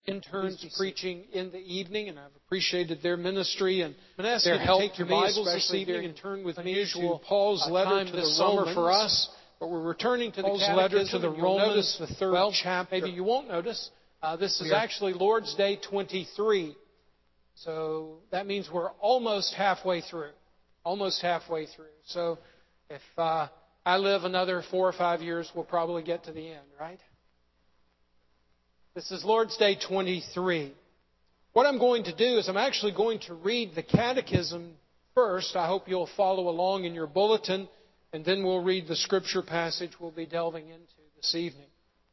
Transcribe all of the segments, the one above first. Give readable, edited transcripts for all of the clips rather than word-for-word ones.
interns preaching in the evening, and I've appreciated their ministry and their help. Take your Bibles this evening and turn with me to Paul's letter to the Romans for us. But we're returning to Paul's letter to the Romans, the third chapter. Maybe you won't notice. This is actually Lord's Day 23. So that means we're almost halfway through. Almost halfway through. So if I live another 4 or 5 years, we'll probably get to the end, right? This is Lord's Day 23. What I'm going to do is I'm actually going to read the Catechism first. I hope you'll follow along in your bulletin, and then we'll read the Scripture passage we'll be delving into this evening.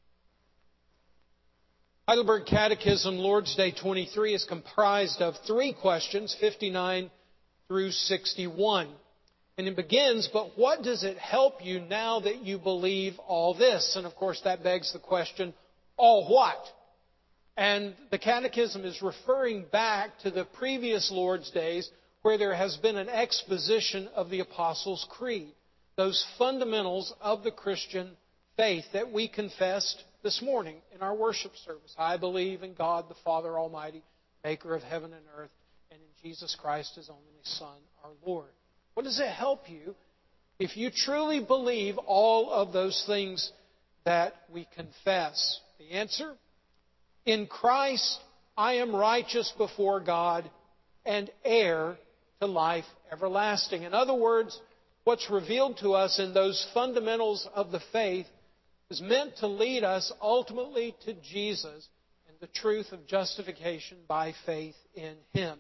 Heidelberg Catechism, Lord's Day 23, is comprised of 3 questions, 59 through 61. And it begins, but what does it help you now that you believe all this? And of course that begs the question, all what? And the Catechism is referring back to the previous Lord's Days where there has been an exposition of the Apostles' Creed, those fundamentals of the Christian faith that we confessed this morning in our worship service. I believe in God the Father Almighty, maker of heaven and earth, and in Jesus Christ, His only Son, our Lord. What does it help you if you truly believe all of those things that we confess? The answer? In Christ, I am righteous before God and heir to life everlasting. In other words, what's revealed to us in those fundamentals of the faith is meant to lead us ultimately to Jesus and the truth of justification by faith in Him.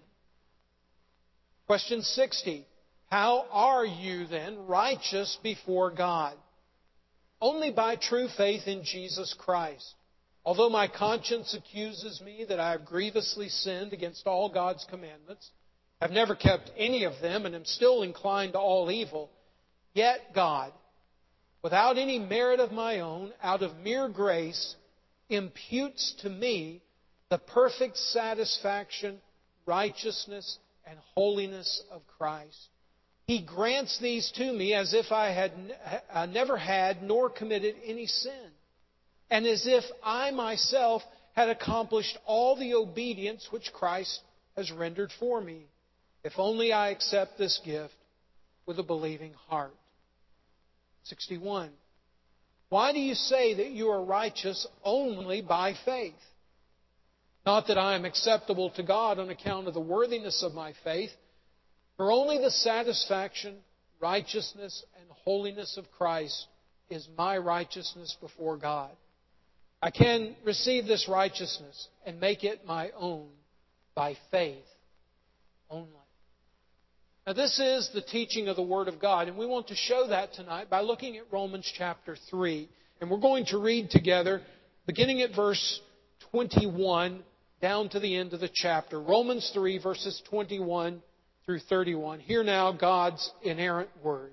Question 60. How are you then righteous before God? Only by true faith in Jesus Christ. Although my conscience accuses me that I have grievously sinned against all God's commandments, have never kept any of them, and am still inclined to all evil, yet God, without any merit of my own, out of mere grace, imputes to me the perfect satisfaction, righteousness, and holiness of Christ. He grants these to me as if I had never had nor committed any sin, and as if I myself had accomplished all the obedience which Christ has rendered for me, if only I accept this gift with a believing heart. 61. Why do you say that you are righteous only by faith? Not that I am acceptable to God on account of the worthiness of my faith, for only the satisfaction, righteousness, and holiness of Christ is my righteousness before God. I can receive this righteousness and make it my own by faith only. Now this is the teaching of the Word of God, and we want to show that tonight by looking at Romans chapter 3. And we're going to read together, beginning at verse 21 down to the end of the chapter. Romans 3, verses 21 through 31. Hear now God's inerrant Word.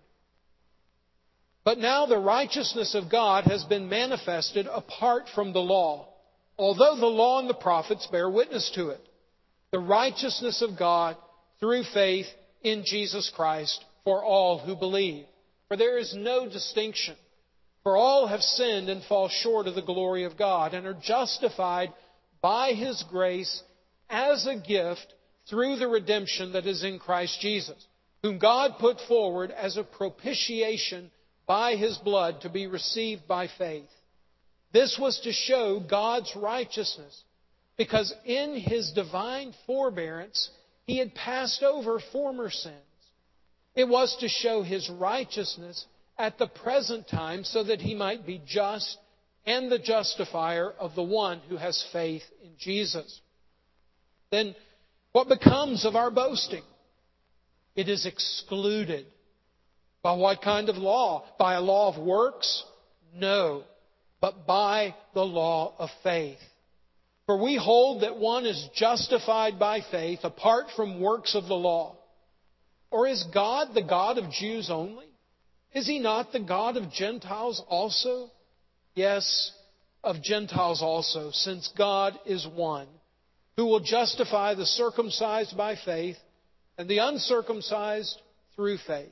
But now the righteousness of God has been manifested apart from the law, although the law and the prophets bear witness to it. The righteousness of God through faith in Jesus Christ for all who believe. For there is no distinction. For all have sinned and fall short of the glory of God, and are justified by His grace as a gift through the redemption that is in Christ Jesus, whom God put forward as a propitiation by His blood to be received by faith. This was to show God's righteousness, because in His divine forbearance He had passed over former sins. It was to show His righteousness at the present time, so that He might be just and the justifier of the one who has faith in Jesus. Then what becomes of our boasting? It is excluded. By what kind of law? By a law of works? No, but by the law of faith. For we hold that one is justified by faith apart from works of the law. Or is God the God of Jews only? Is He not the God of Gentiles also? Yes, of Gentiles also, since God is one, who will justify the circumcised by faith and the uncircumcised through faith.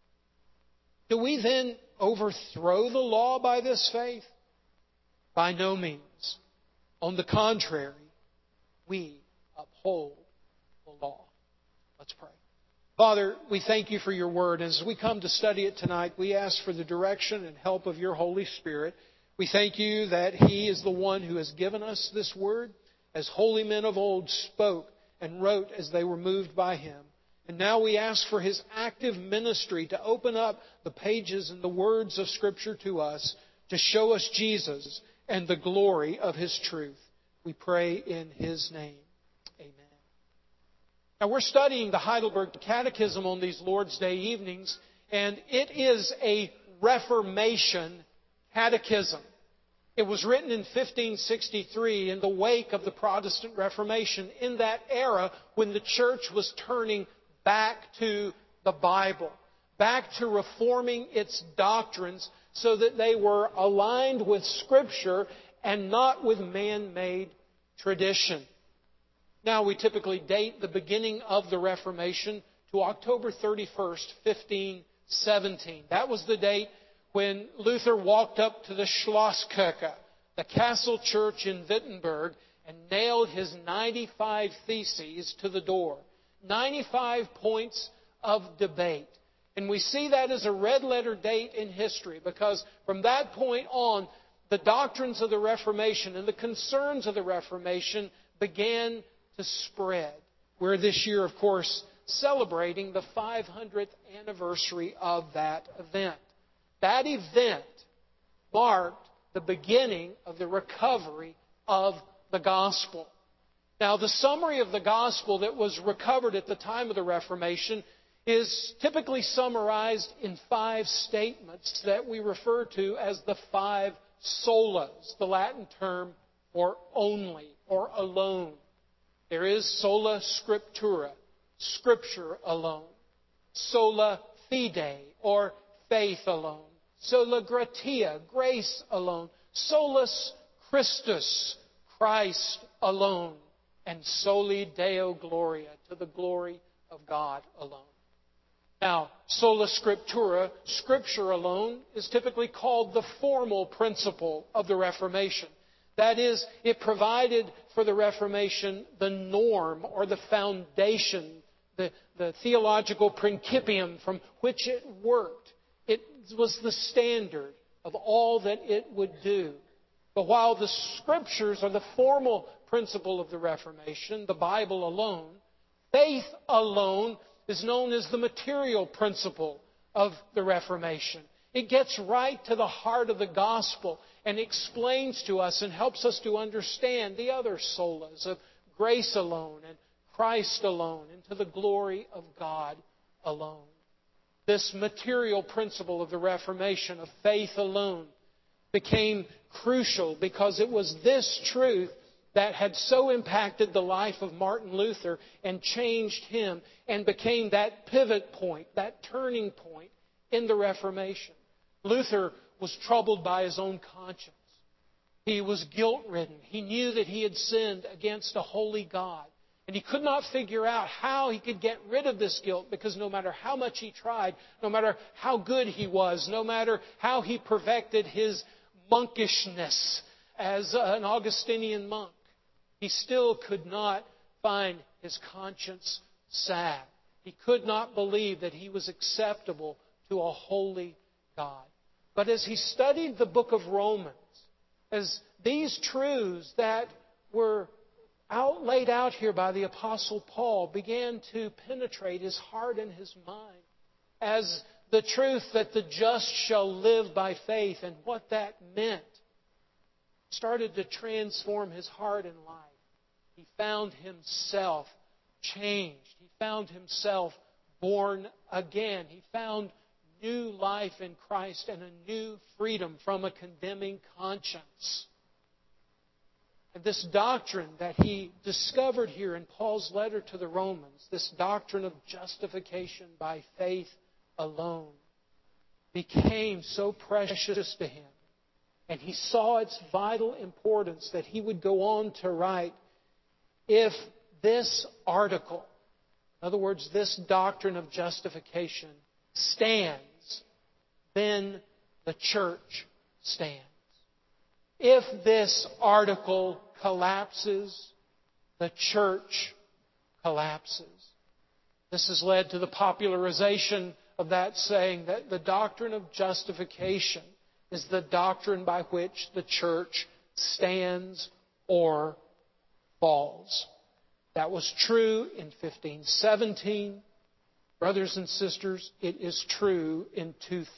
Do we then overthrow the law by this faith? By no means. On the contrary, we uphold the law. Let's pray. Father, we thank you for your word. As we come to study it tonight, we ask for the direction and help of your Holy Spirit. We thank you that He is the one who has given us this word, as holy men of old spoke and wrote as they were moved by Him. And now we ask for His active ministry to open up the pages and the words of Scripture to us, to show us Jesus and the glory of His truth. We pray in His name. Amen. Now we're studying the Heidelberg Catechism on these Lord's Day evenings, and it is a Reformation catechism. It was written in 1563 in the wake of the Protestant Reformation, in that era when the church was turning back to the Bible, back to reforming its doctrines so that they were aligned with Scripture and not with man-made tradition. Now, we typically date the beginning of the Reformation to October 31st, 1517. That was the date when Luther walked up to the Schlosskirche, the castle church in Wittenberg, and nailed his 95 theses to the door. 95 points of debate. And we see that as a red-letter date in history, because from that point on, the doctrines of the Reformation and the concerns of the Reformation began to spread. We're this year, of course, celebrating the 500th anniversary of that event. That event marked the beginning of the recovery of the gospel. Now, the summary of the gospel that was recovered at the time of the Reformation is typically summarized in 5 statements that we refer to as the 5 solas, the Latin term for only or alone. There is sola scriptura, Scripture alone. Sola fide, or faith alone. Sola gratia, grace alone. Solus Christus, Christ alone. And soli Deo gloria, to the glory of God alone. Now, sola scriptura, Scripture alone, is typically called the formal principle of the Reformation. That is, it provided for the Reformation the norm or the foundation, the theological principium from which it worked. It was the standard of all that it would do. But while the Scriptures are the formal principle of the Reformation, the Bible alone, faith alone is known as the material principle of the Reformation. It gets right to the heart of the gospel and explains to us and helps us to understand the other solas of grace alone and Christ alone and to the glory of God alone. This material principle of the Reformation, of faith alone, became crucial because it was this truth that had so impacted the life of Martin Luther and changed him and became that pivot point, that turning point in the Reformation. Luther was troubled by his own conscience. He was guilt-ridden. He knew that he had sinned against a holy God. And he could not figure out how he could get rid of this guilt, because no matter how much he tried, no matter how good he was, no matter how he perfected his monkishness as an Augustinian monk, he still could not find his conscience sad. He could not believe that he was acceptable to a holy God. But as he studied the book of Romans, as these truths that were laid out here by the Apostle Paul began to penetrate his heart and his mind, as the truth that the just shall live by faith and what that meant started to transform his heart and life, he found himself changed. He found himself born again. He found new life in Christ and a new freedom from a condemning conscience. And this doctrine that he discovered here in Paul's letter to the Romans, this doctrine of justification by faith alone, became so precious to him. And he saw its vital importance that he would go on to write, if this article, in other words, this doctrine of justification, stands, then the church stands. If this article collapses, the church collapses. This has led to the popularization of that saying that the doctrine of justification is the doctrine by which the church stands or falls. That was true in 1517. Brothers and sisters, it is true in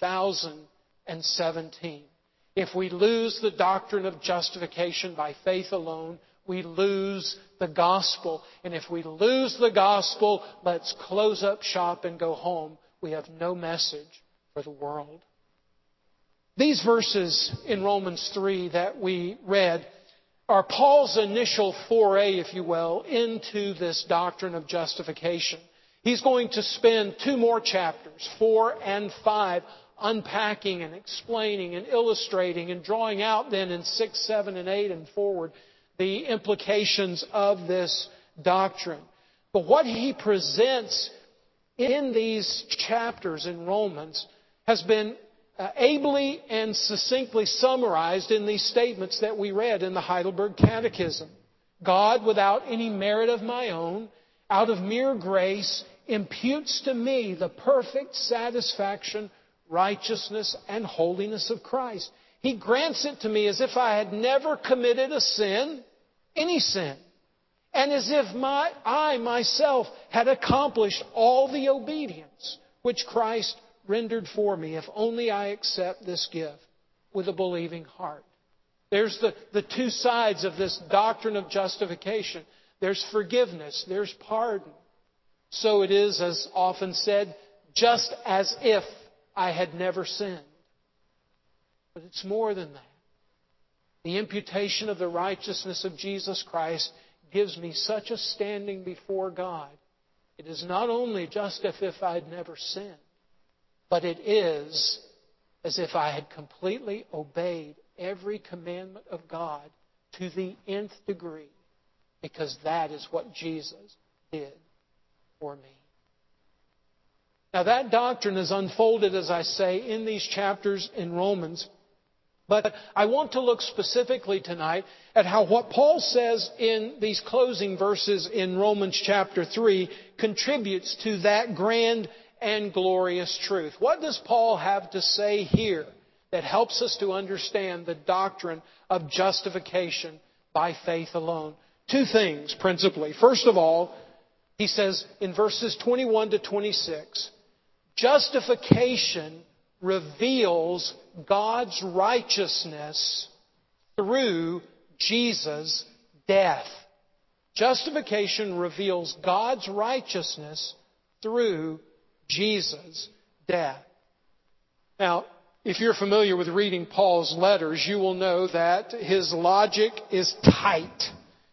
2017. If we lose the doctrine of justification by faith alone, we lose the gospel. And if we lose the gospel, let's close up shop and go home. We have no message for the world. These verses in Romans 3 that we read are Paul's initial foray, if you will, into this doctrine of justification. He's going to spend 2 more chapters, 4 and 5, unpacking and explaining and illustrating and drawing out then in 6, 7, and 8 and forward the implications of this doctrine. But what he presents in these chapters in Romans has been ably and succinctly summarized in these statements that we read in the Heidelberg Catechism. God, without any merit of my own, out of mere grace, imputes to me the perfect satisfaction, righteousness, and holiness of Christ. He grants it to me as if I had never committed a sin, any sin, and as if I myself had accomplished all the obedience which Christ rendered for me, if only I accept this gift with a believing heart. There's the 2 sides of this doctrine of justification. There's forgiveness, there's pardon. So it is, as often said, just as if I had never sinned. But it's more than that. The imputation of the righteousness of Jesus Christ gives me such a standing before God. It is not only just as if I had never sinned, but it is as if I had completely obeyed every commandment of God to the nth degree, because that is what Jesus did for me. Now that doctrine is unfolded, as I say, in these chapters in Romans. But I want to look specifically tonight at how what Paul says in these closing verses in Romans chapter 3 contributes to that grand and glorious truth. What does Paul have to say here that helps us to understand the doctrine of justification by faith alone? 2 things, principally. First of all, he says in verses 21 to 26, justification reveals God's righteousness through Jesus' death. Justification reveals God's righteousness through Jesus' death. Now, if you're familiar with reading Paul's letters, you will know that his logic is tight.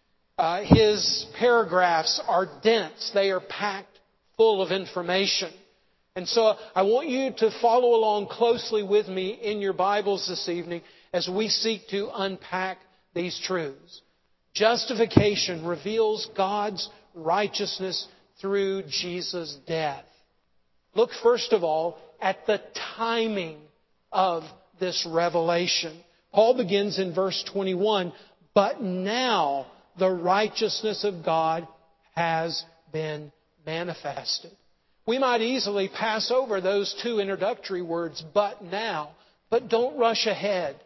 His paragraphs are dense. They are packed full of information. And so I want you to follow along closely with me in your Bibles this evening as we seek to unpack these truths. Justification reveals God's righteousness through Jesus' death. Look first of all at the timing of this revelation. Paul begins in verse 21, but now the righteousness of God has been manifested. We might easily pass over those 2 introductory words, but now. But don't rush ahead.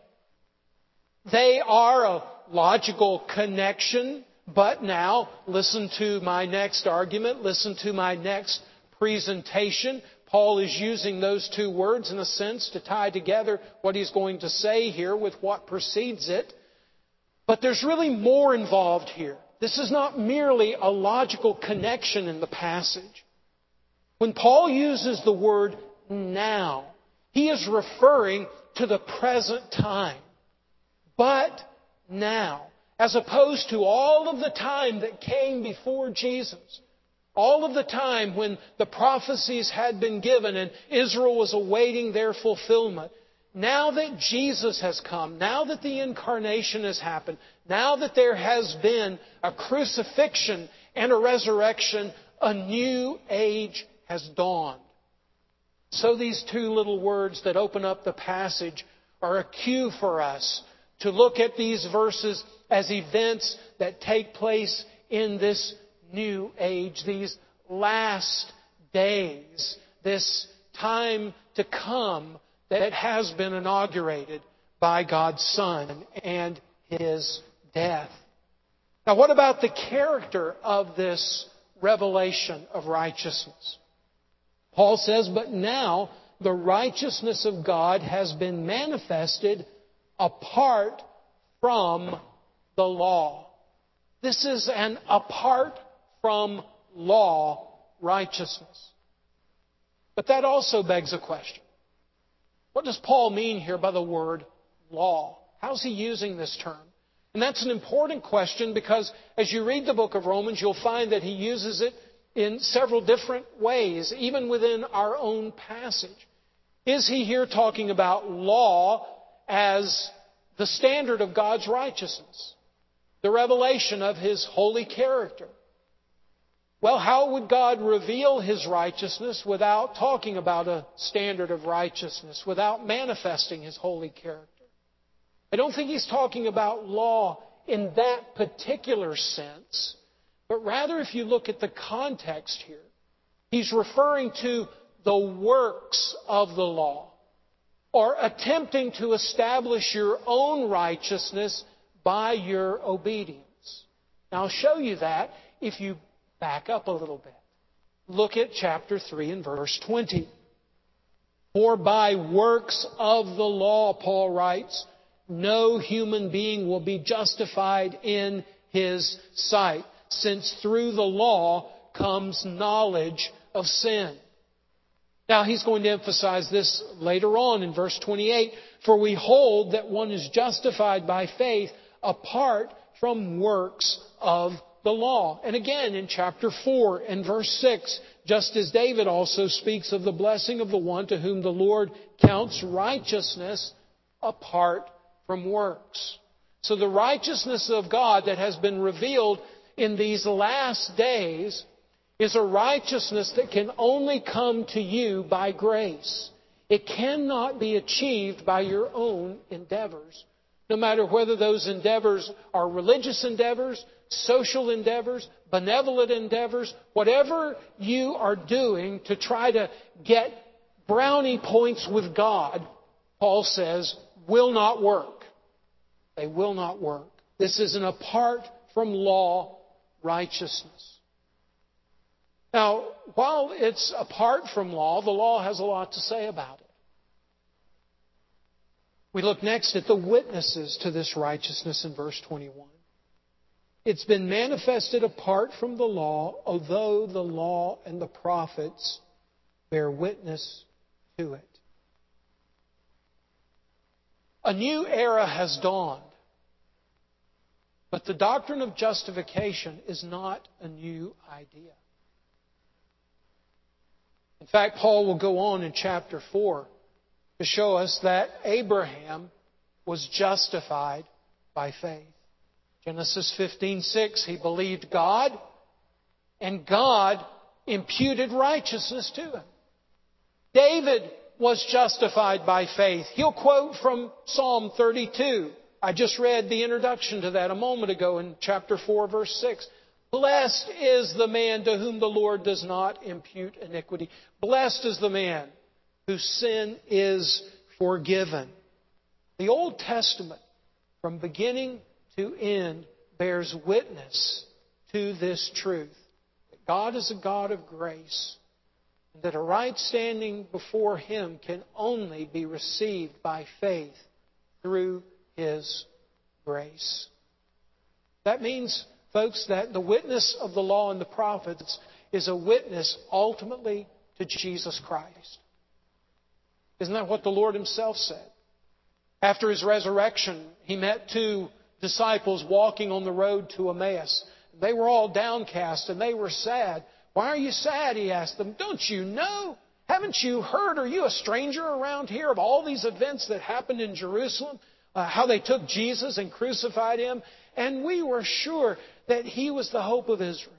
They are a logical connection, but now. Listen to my next argument. Listen to my next presentation. Paul is using those 2 words in a sense to tie together what he's going to say here with what precedes it. But there's really more involved here. This is not merely a logical connection in the passage. When Paul uses the word now, he is referring to the present time. But now, as opposed to all of the time that came before Jesus, all of the time when the prophecies had been given and Israel was awaiting their fulfillment, now that Jesus has come, now that the incarnation has happened, now that there has been a crucifixion and a resurrection, a new age has dawned. So these 2 little words that open up the passage are a cue for us to look at these verses as events that take place in this new age, these last days, this time to come that has been inaugurated by God's Son and His death. Now, what about the character of this revelation of righteousness? Paul says, "But now the righteousness of God has been manifested apart from the law." This is an apart from law righteousness. But that also begs a question. What does Paul mean here by the word law? How's he using this term? And that's an important question because as you read the book of Romans, you'll find that he uses it in several different ways, even within our own passage. Is he here talking about law as the standard of God's righteousness, the revelation of His holy character? Well, how would God reveal His righteousness without talking about a standard of righteousness, without manifesting His holy character? I don't think He's talking about law in that particular sense, but rather if you look at the context here, He's referring to the works of the law, or attempting to establish your own righteousness by your obedience. Now, I'll show you that if you back up a little bit. Look at chapter 3 and verse 20. "For by works of the law," Paul writes, "no human being will be justified in his sight, since through the law comes knowledge of sin." Now, he's going to emphasize this later on in verse 28. "For we hold that one is justified by faith apart from works of the law." And again, in chapter 4 and verse 6, just as David also speaks of the blessing of the one to whom the Lord counts righteousness apart from works. So the righteousness of God that has been revealed in these last days is a righteousness that can only come to you by grace. It cannot be achieved by your own endeavors, no matter whether those endeavors are religious endeavors, social endeavors, benevolent endeavors, whatever you are doing to try to get brownie points with God, Paul says, will not work. They will not work. This is an apart from law righteousness. Now, while it's apart from law, the law has a lot to say about it. We look next at the witnesses to this righteousness in verse 21. "It's been manifested apart from the law, although the law and the prophets bear witness to it." A new era has dawned. But the doctrine of justification is not a new idea. In fact, Paul will go on in chapter 4 to show us that Abraham was justified by faith. Genesis 15:6, he believed God, and God imputed righteousness to him. David was justified by faith. He'll quote from Psalm 32. I just read the introduction to that a moment ago in chapter 4, verse 6. "Blessed is the man to whom the Lord does not impute iniquity. Blessed is the man whose sin is forgiven." The Old Testament, from beginning to end, bears witness to this truth. That God is a God of grace, and that a right standing before Him can only be received by faith through His grace. That means, folks, that the witness of the law and the prophets is a witness ultimately to Jesus Christ. Isn't that what the Lord Himself said? After His resurrection, He met two disciples walking on the road to Emmaus. They were all downcast and they were sad. "Why are you sad?" He asked them. "Don't you know? Haven't you heard? Are you a stranger around here of all these events that happened in Jerusalem? How they took Jesus and crucified Him? And we were sure that He was the hope of Israel."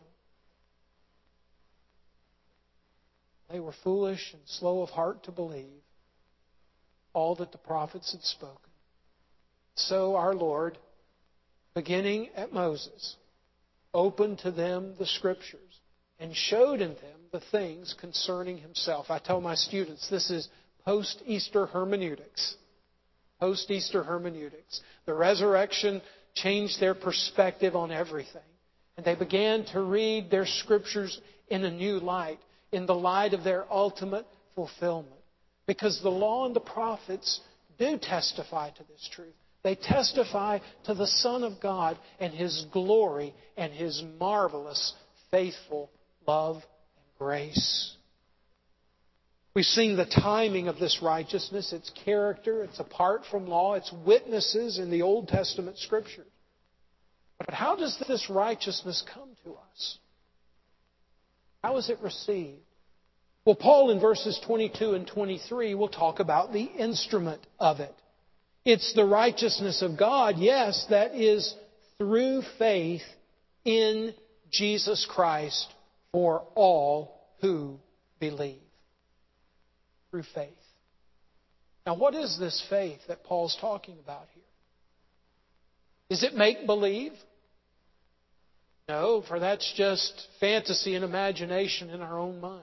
They were foolish and slow of heart to believe all that the prophets had spoken. So our Lord, beginning at Moses, opened to them the Scriptures and showed in them the things concerning Himself. I tell my students this is post-Easter hermeneutics. Post-Easter hermeneutics. The resurrection changed their perspective on everything. And they began to read their Scriptures in a new light, in the light of their ultimate fulfillment. Because the law and the prophets do testify to this truth. They testify to the Son of God and His glory and His marvelous, faithful love and grace. We've seen the timing of this righteousness, its character, it's apart from law, its witnesses in the Old Testament Scriptures. But how does this righteousness come to us? How is it received? Well, Paul in verses 22 and 23 will talk about the instrument of it. It's the righteousness of God, yes, that is through faith in Jesus Christ for all who believe. Through faith. Now, what is this faith that Paul's talking about here? Is it make-believe? No, for that's just fantasy and imagination in our own minds.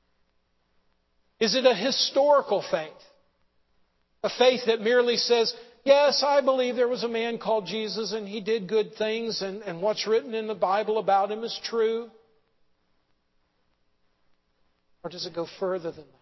Is it a historical faith? A faith that merely says, yes, I believe there was a man called Jesus and he did good things and what's written in the Bible about him is true? Or does it go further than that?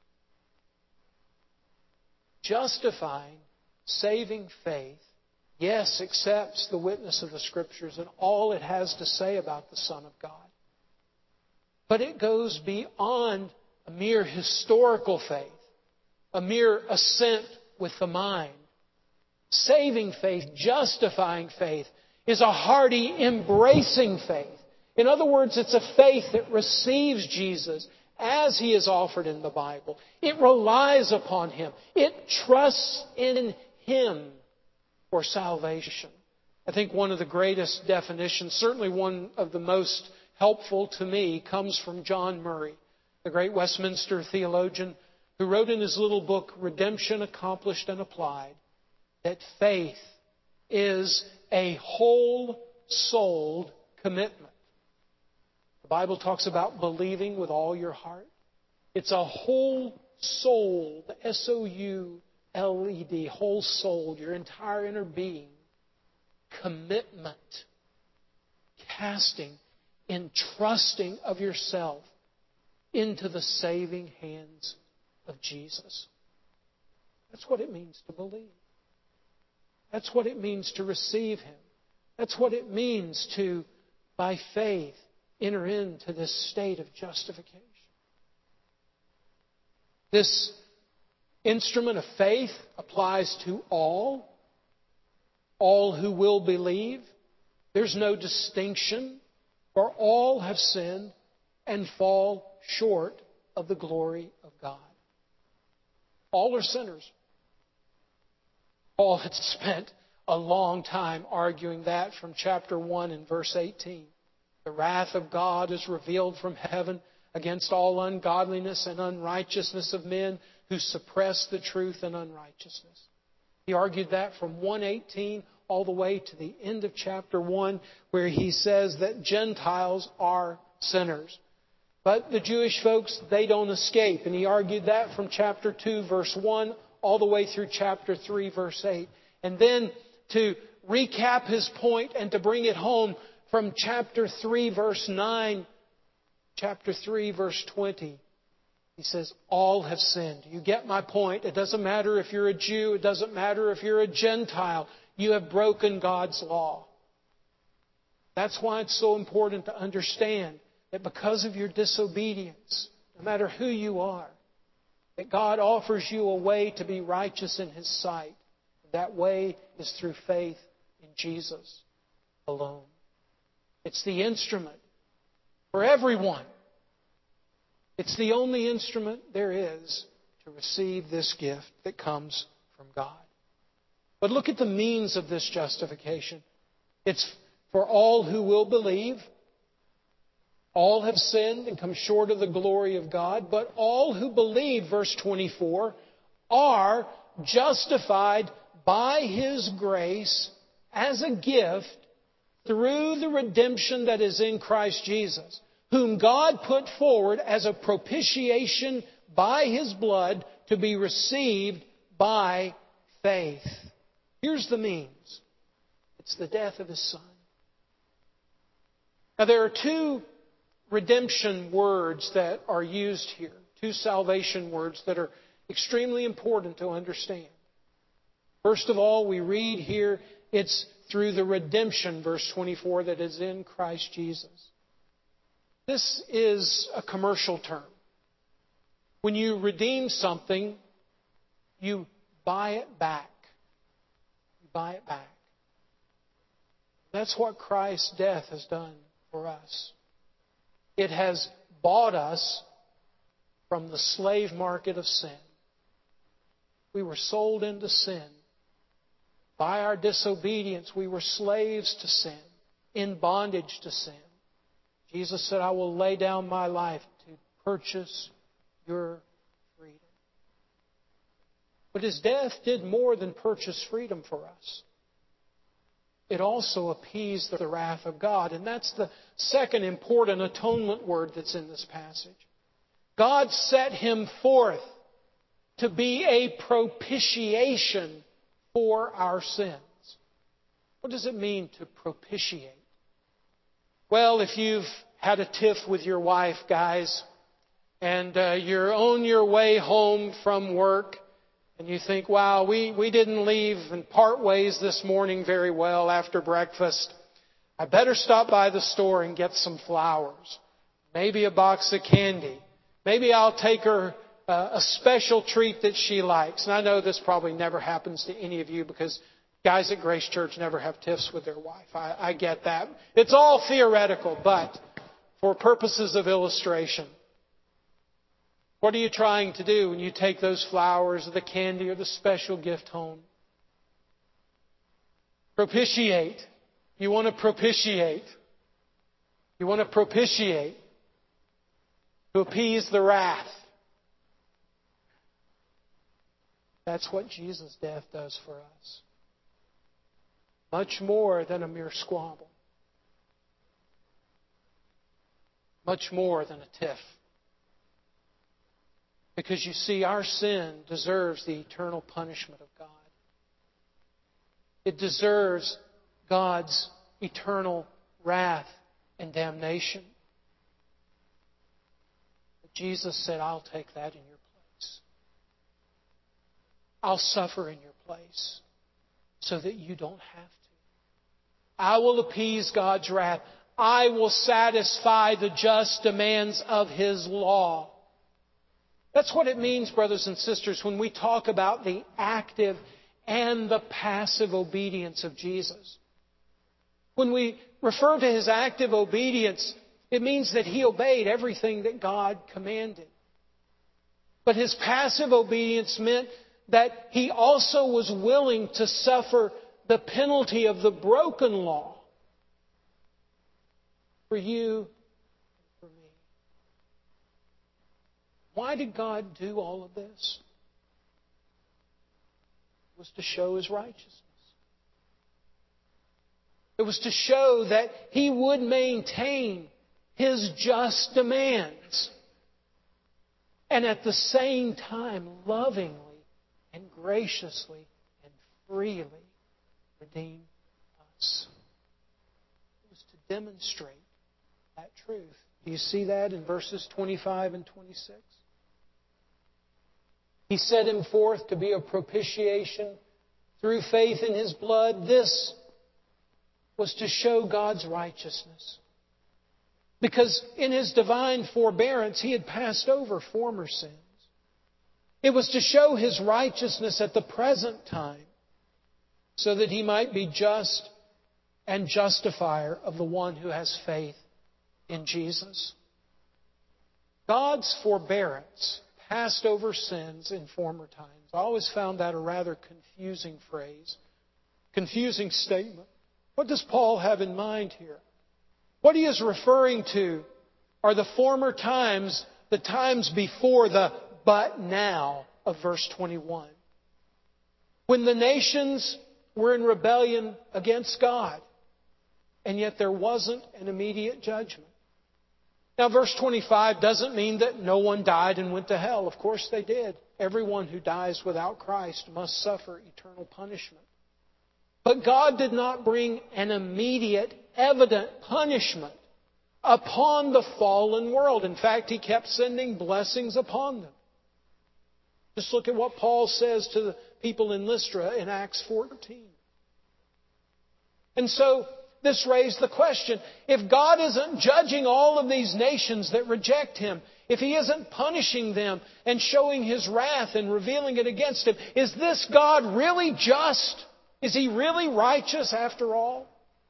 Justifying, saving faith, yes, accepts the witness of the Scriptures and all it has to say about the Son of God. But it goes beyond a mere historical faith, a mere assent with the mind. Saving faith, justifying faith, is a hearty, embracing faith. In other words, it's a faith that receives Jesus as He is offered in the Bible. It relies upon Him. It trusts in Him for salvation. I think one of the greatest definitions, certainly one of the most helpful to me, comes from John Murray, the great Westminster theologian, who wrote in his little book, Redemption Accomplished and Applied, that faith is a whole-souled commitment. The Bible talks about believing with all your heart. It's a whole-souled, S-O-U-L-E-D, whole-souled, your entire inner being, commitment, casting, entrusting of yourself into the saving hands of Jesus. That's what it means to believe. That's what it means to receive Him. That's what it means to, by faith, enter into this state of justification. This instrument of faith applies to all who will believe. There's no distinction, for all have sinned and fall short of the glory of God. All are sinners. Paul had spent a long time arguing that from chapter 1 and verse 18. The wrath of God is revealed from heaven against all ungodliness and unrighteousness of men who suppress the truth in unrighteousness. He argued that from 1:18 all the way to the end of chapter 1, where he says that Gentiles are sinners. But the Jewish folks, they don't escape. And he argued that from chapter 2, verse 1, all the way through chapter 3, verse 8. And then to recap his point and to bring it home from chapter 3, verse 9, chapter 3, verse 20. He says, all have sinned. You get my point. It doesn't matter if you're a Jew. It doesn't matter if you're a Gentile. You have broken God's law. That's why it's so important to understand that because of your disobedience, no matter who you are, that God offers you a way to be righteous in His sight. That way is through faith in Jesus alone. It's the instrument for everyone. It's the only instrument there is to receive this gift that comes from God. But look at the means of this justification. It's for all who will believe. All have sinned and come short of the glory of God, but all who believe, verse 24, are justified by His grace as a gift through the redemption that is in Christ Jesus, whom God put forward as a propitiation by His blood to be received by faith. Here's the means. It's the death of His Son. Now there are two redemption words that are used here, two salvation words that are extremely important to understand. First of all, we read here, it's through the redemption, verse 24, that is in Christ Jesus. This is a commercial term. When you redeem something, you buy it back. You buy it back. That's what Christ's death has done for us. It has bought us from the slave market of sin. We were sold into sin. By our disobedience, we were slaves to sin, in bondage to sin. Jesus said, I will lay down my life to purchase your freedom. But His death did more than purchase freedom for us. It also appeased the wrath of God. And that's the second important atonement word that's in this passage. God set Him forth to be a propitiation for our sins. What does it mean to propitiate? Well, if you've had a tiff with your wife, guys, and you're on your way home from work, and you think, wow, we didn't leave and part ways this morning very well after breakfast. I better stop by the store and get some flowers. Maybe a box of candy. Maybe I'll take her a special treat that she likes. And I know this probably never happens to any of you because guys at Grace Church never have tiffs with their wife. I get that. It's all theoretical, but for purposes of illustration, what are you trying to do when you take those flowers or the candy or the special gift home? Propitiate. You want to propitiate. You want to propitiate to appease the wrath. That's what Jesus' death does for us. Much more than a mere squabble. Much more than a tiff. Because you see, our sin deserves the eternal punishment of God. It deserves God's eternal wrath and damnation. But Jesus said, I'll take that in your place. I'll suffer in your place so that you don't have to. I will appease God's wrath. I will satisfy the just demands of His law. That's what it means, brothers and sisters, when we talk about the active and the passive obedience of Jesus. When we refer to His active obedience, it means that He obeyed everything that God commanded. But His passive obedience meant that He also was willing to suffer the penalty of the broken law for you and for me. Why did God do all of this? It was to show His righteousness. It was to show that He would maintain His just demands and at the same time lovingly and graciously and freely redeem us. It was to demonstrate that truth. Do you see that in verses 25 and 26? He set Him forth to be a propitiation through faith in His blood. This was to show God's righteousness. Because in His divine forbearance, He had passed over former sins. It was to show His righteousness at the present time, so that He might be just and justifier of the one who has faith in Jesus. God's forbearance passed over sins in former times. I always found that a rather confusing phrase, confusing statement. What does Paul have in mind here? What he is referring to are the former times, the times before the but now of verse 21. When the nations were in rebellion against God. and yet there wasn't an immediate judgment. Now, verse 25 doesn't mean that no one died and went to hell. Of course they did. Everyone who dies without Christ must suffer eternal punishment. But God did not bring an immediate, evident punishment upon the fallen world. In fact, He kept sending blessings upon them. Just look at what Paul says to the people in Lystra in Acts 14. And so, this raised the question, if God isn't judging all of these nations that reject Him, if He isn't punishing them and showing His wrath and revealing it against them, is this God really just? Is He really righteous after all?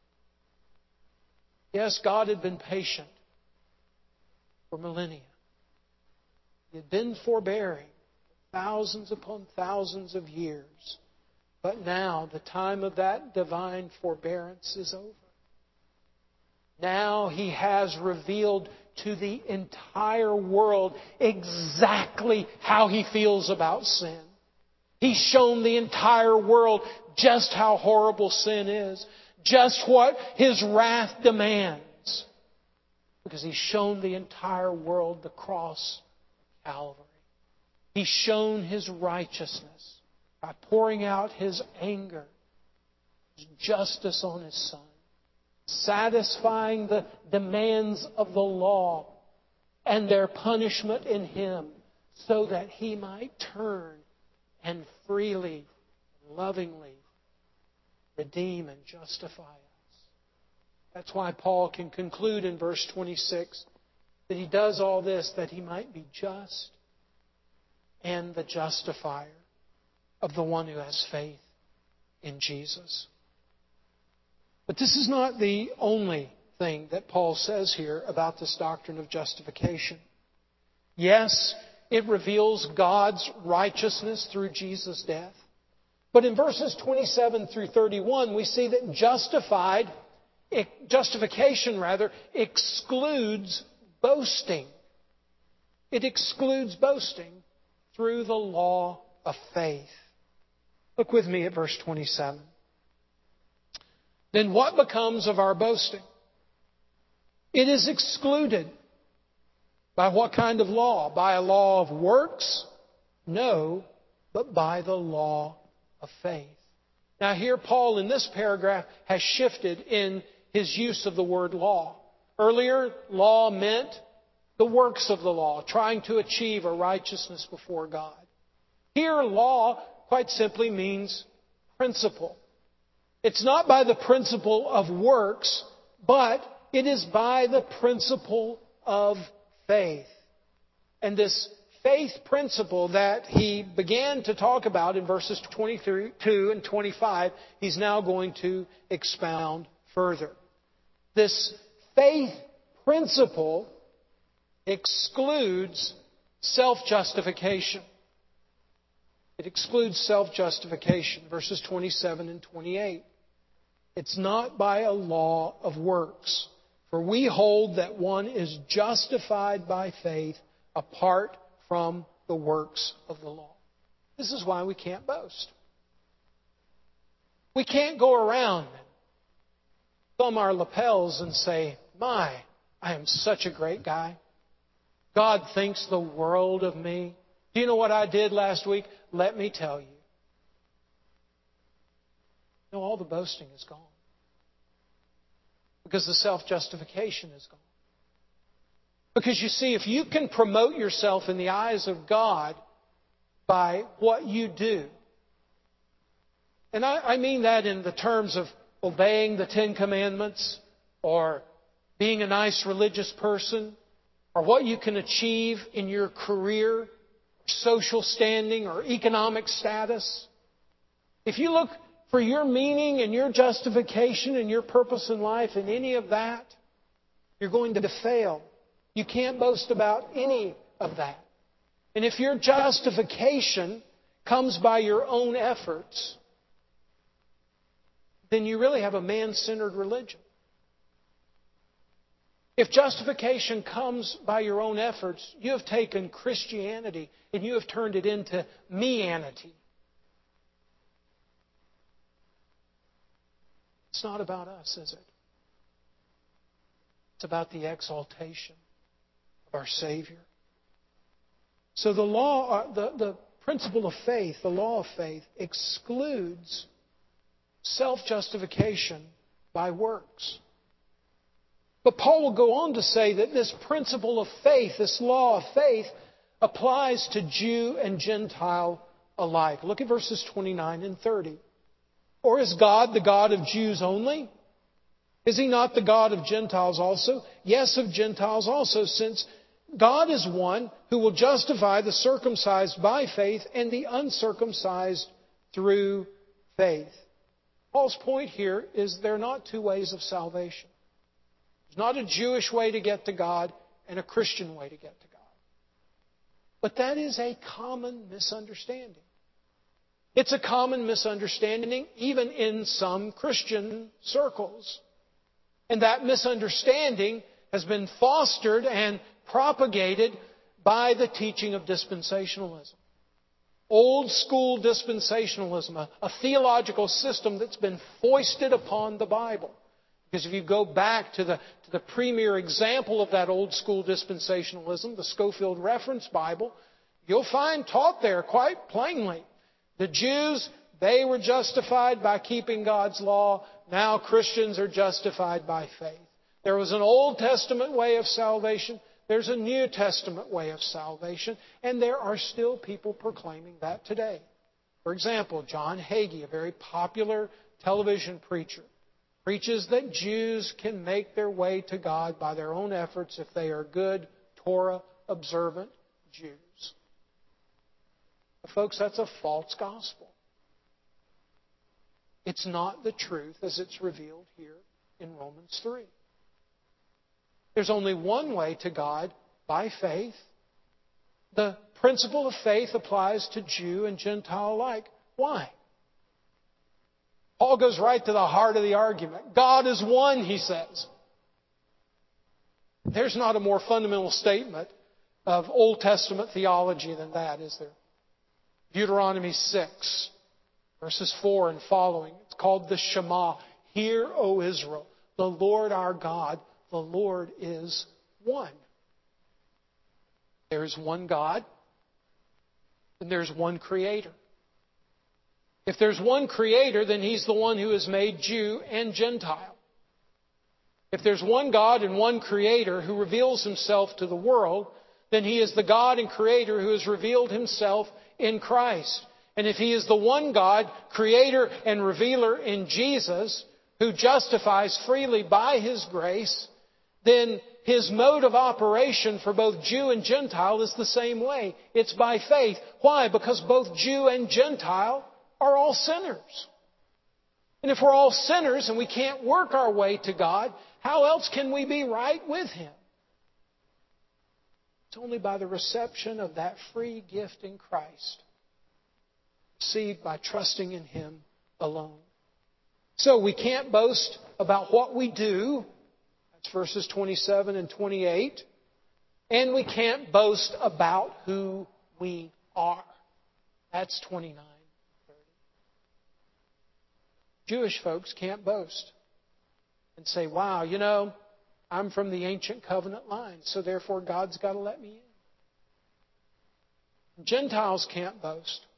Yes, God had been patient for millennia. He had been forbearing thousands upon thousands of years. But now the time of that divine forbearance is over. Now He has revealed to the entire world exactly how He feels about sin. He's shown the entire world just how horrible sin is, just what His wrath demands. Because He's shown the entire world the cross of Calvary. He's shown His righteousness by pouring out His anger, His justice on His Son, satisfying the demands of the law and their punishment in Him, so that He might turn and freely, lovingly redeem and justify us. That's why Paul can conclude in verse 26 that he does all this that He might be just and the justifier of the one who has faith in Jesus. But this is not the only thing that Paul says here about this doctrine of justification. Yes, it reveals God's righteousness through Jesus' death. But in verses 27 through 31, we see that justification excludes boasting. It excludes boasting through the law of faith. Look with me at verse 27. Then what becomes of our boasting? It is excluded. By what kind of law? By a law of works? No, but by the law of faith. Now here Paul in this paragraph has shifted in his use of the word law. Earlier, law meant the works of the law, trying to achieve a righteousness before God. Here, law quite simply means principle. It's not by the principle of works, but it is by the principle of faith. And this faith principle that he began to talk about in verses 22 and 25, he's now going to expound further. This faith principle excludes self-justification. It excludes self-justification, verses 27 and 28. It's not by a law of works, for we hold that one is justified by faith apart from the works of the law. This is why we can't boast. We can't go around and thumb our lapels and say, "My, I am such a great guy. God thinks the world of me. Do you know what I did last week? Let me tell you." No, all the boasting is gone. Because the self-justification is gone. Because you see, if you can promote yourself in the eyes of God by what you do, and I mean that in the terms of obeying the Ten Commandments, or being a nice religious person, or what you can achieve in your career, social standing, or economic status. If you look for your meaning and your justification and your purpose in life in any of that, you're going to fail. You can't boast about any of that. And if your justification comes by your own efforts, then you really have a man-centered religion. If justification comes by your own efforts, you have taken Christianity and you have turned it into me-anity. It's not about us, is it? It's about the exaltation of our Savior. So the principle of faith, the law of faith, excludes self-justification by works. But Paul will go on to say that this principle of faith, this law of faith, applies to Jew and Gentile alike. Look at verses 29 and 30. Or is God the God of Jews only? Is He not the God of Gentiles also? Yes, of Gentiles also, since God is one who will justify the circumcised by faith and the uncircumcised through faith. Paul's point here is there are not two ways of salvation. There's not a Jewish way to get to God and a Christian way to get to God. But that is a common misunderstanding. It's a common misunderstanding even in some Christian circles. And that misunderstanding has been fostered and propagated by the teaching of dispensationalism. Old school dispensationalism, a theological system that's been foisted upon the Bible. Because if you go back to the premier example of that old school dispensationalism, the Scofield Reference Bible, you'll find taught there quite plainly. The Jews, they were justified by keeping God's law. Now Christians are justified by faith. There was an Old Testament way of salvation. There's a New Testament way of salvation. And there are still people proclaiming that today. For example, John Hagee, a very popular television preacher, preaches that Jews can make their way to God by their own efforts if they are good, Torah-observant Jews. But folks, that's a false gospel. It's not the truth as it's revealed here in Romans 3. There's only one way to God, by faith. The principle of faith applies to Jew and Gentile alike. Why? Paul goes right to the heart of the argument. God is one, he says. There's not a more fundamental statement of Old Testament theology than that, is there? Deuteronomy 6, verses 4 and following. It's called the Shema. Hear, O Israel, the Lord our God, the Lord is one. There is one God, and there's one Creator. If there's one Creator, then He's the one who has made Jew and Gentile. If there's one God and one Creator who reveals Himself to the world, then He is the God and Creator who has revealed Himself in Christ. And if He is the one God, Creator and Revealer in Jesus, who justifies freely by His grace, then His mode of operation for both Jew and Gentile is the same way. It's by faith. Why? Because both Jew and Gentile are all sinners. And if we're all sinners and we can't work our way to God, how else can we be right with Him? It's only by the reception of that free gift in Christ, received by trusting in Him alone. So we can't boast about what we do. That's verses 27 and 28. And we can't boast about who we are. That's 29. Jewish folks can't boast and say, wow, you know, I'm from the ancient covenant line, so therefore God's got to let me in. Gentiles can't boast.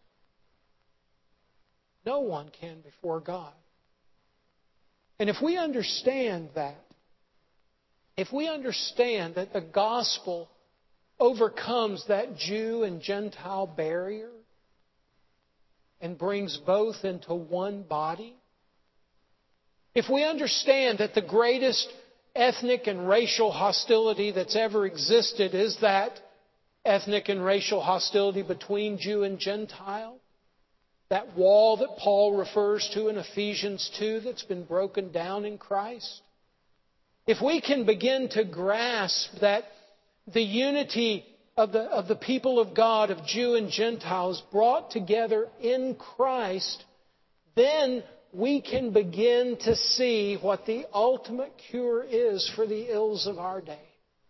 No one can before God. And if we understand that, if we understand that the gospel overcomes that Jew and Gentile barrier and brings both into one body, if we understand that the greatest ethnic and racial hostility that's ever existed is that ethnic and racial hostility between Jew and Gentile, that wall that Paul refers to in Ephesians 2 that's been broken down in Christ, if we can begin to grasp that the unity of the people of God, of Jew and Gentiles, brought together in Christ, then we can begin to see what the ultimate cure is for the ills of our day.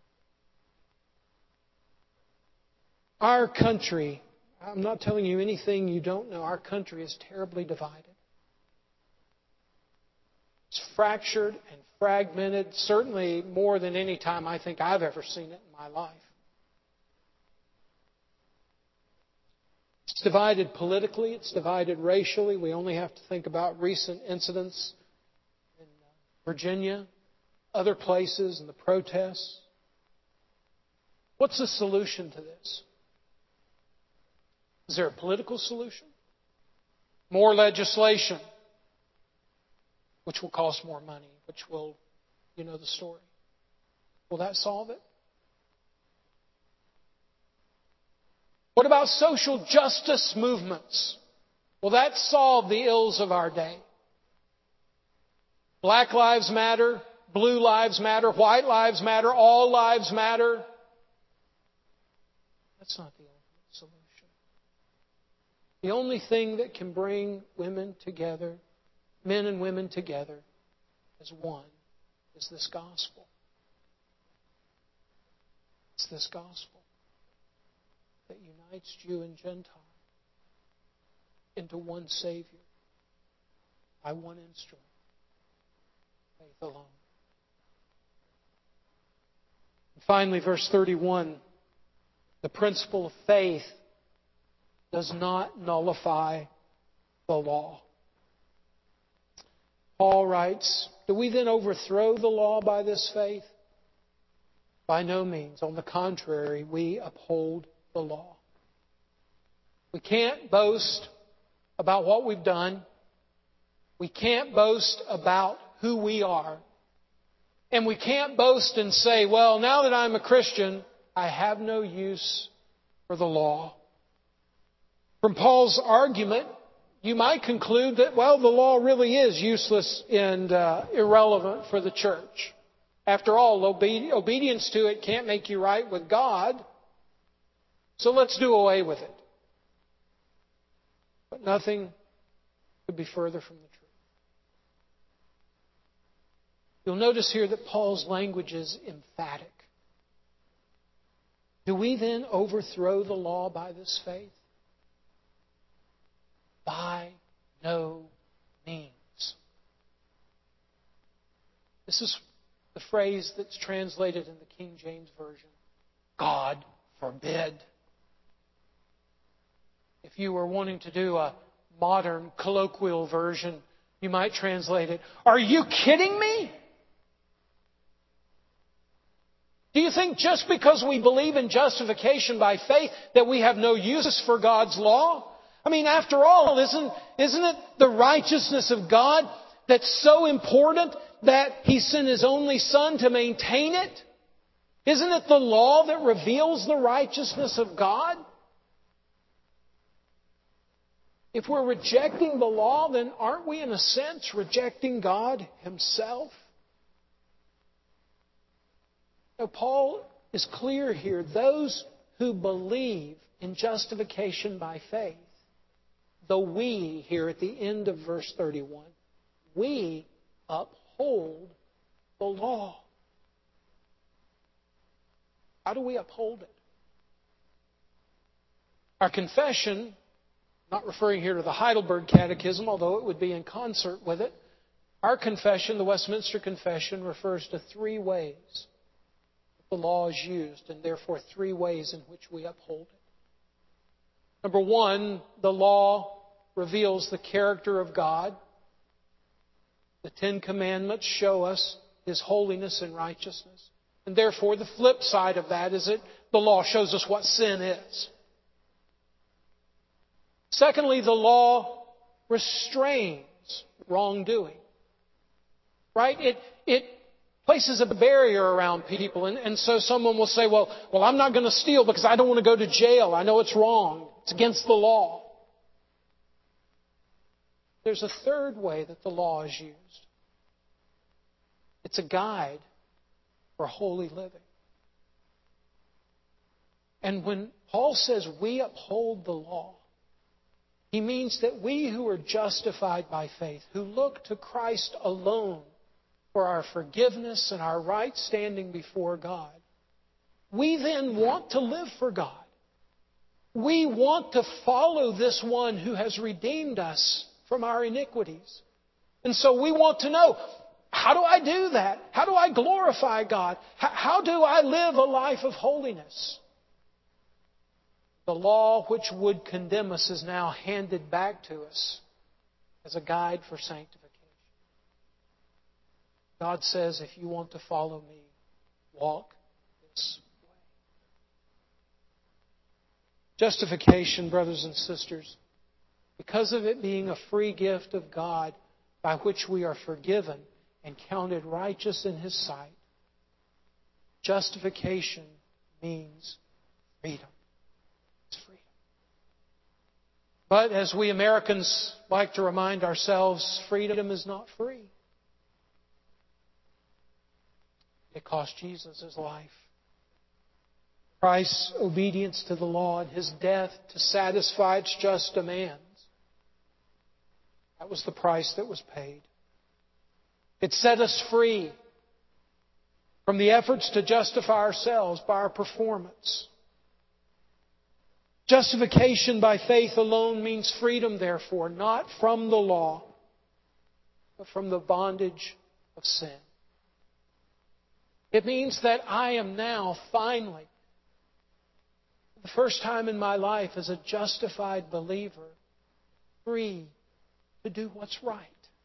Our country, I'm not telling you anything you don't know, our country is terribly divided. It's fractured and fragmented, certainly more than any time I think I've ever seen it in my life. It's divided politically, it's divided racially. We only have to think about recent incidents in Virginia, other places, and the protests. What's the solution to this? Is there a political solution? More legislation, which will cost more money, which will, you know the story. Will that solve it? What about social justice movements? Will that solve the ills of our day? Black lives matter, blue lives matter, white lives matter, all lives matter. That's not the ultimate solution. The only thing that can bring women together, men and women together, as one, is this gospel. It's this gospel that unites Jew and Gentile into one Savior by one instrument, faith alone. And finally, verse 31, the principle of faith does not nullify the law. Paul writes, do we then overthrow the law by this faith? By no means. On the contrary, we uphold the law. We can't boast about what we've done. We can't boast about who we are. And we can't boast and say, well, now that I'm a Christian, I have no use for the law. From Paul's argument, you might conclude that, well, the law really is useless and irrelevant for the church. After all, obedience to it can't make you right with God. So let's do away with it. But nothing could be further from the truth. You'll notice here that Paul's language is emphatic. Do we then overthrow the law by this faith? By no means. This is the phrase that's translated in the King James Version. God forbid. If you were wanting to do a modern colloquial version, you might translate it, are you kidding me? Do you think just because we believe in justification by faith that we have no use for God's law? I mean, after all, isn't it the righteousness of God that's so important that He sent His only Son to maintain it? Isn't it the law that reveals the righteousness of God? If we're rejecting the law, then aren't we in a sense rejecting God Himself? Now, Paul is clear here. Those who believe in justification by faith, the we here at the end of verse 31, we uphold the law. How do we uphold it? Our confession, not referring here to the Heidelberg Catechism, although it would be in concert with it, our confession, the Westminster Confession, refers to three ways the law is used, and therefore three ways in which we uphold it. Number one, the law reveals the character of God. The Ten Commandments show us His holiness and righteousness. And therefore, the flip side of that is that the law shows us what sin is. Secondly, the law restrains wrongdoing. Right? It places a barrier around people. And so someone will say, well, I'm not going to steal because I don't want to go to jail. I know it's wrong. It's against the law. There's a third way that the law is used. It's a guide for holy living. And when Paul says we uphold the law, he means that we who are justified by faith, who look to Christ alone for our forgiveness and our right standing before God, we then want to live for God. We want to follow this one who has redeemed us from our iniquities. And so we want to know, How do I do that? How do I glorify God? How do I live a life of holiness? The law which would condemn us is now handed back to us as a guide for sanctification. God says, if you want to follow me, walk this way. Justification, brothers and sisters, because of it being a free gift of God by which we are forgiven and counted righteous in His sight, justification means freedom. It's freedom. But as we Americans like to remind ourselves, freedom is not free. It cost Jesus His life. Christ's obedience to the law and His death to satisfy its just demands. That was the price that was paid. It set us free from the efforts to justify ourselves by our performance. Justification by faith alone means freedom, therefore, not from the law, but from the bondage of sin. It means that I am now, finally, for the first time in my life as a justified believer, free to do what's right.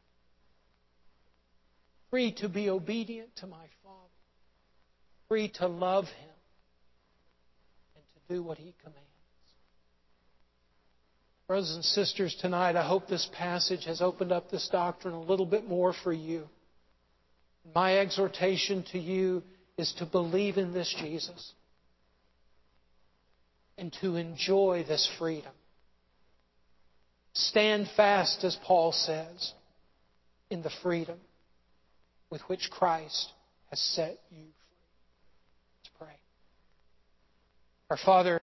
Free to be obedient to my Father. Free to love Him and to do what He commands. Brothers and sisters, tonight I hope this passage has opened up this doctrine a little bit more for you. My exhortation to you is to believe in this Jesus and to enjoy this freedom. Stand fast, as Paul says, in the freedom with which Christ has set you free. Let's pray. Our Father,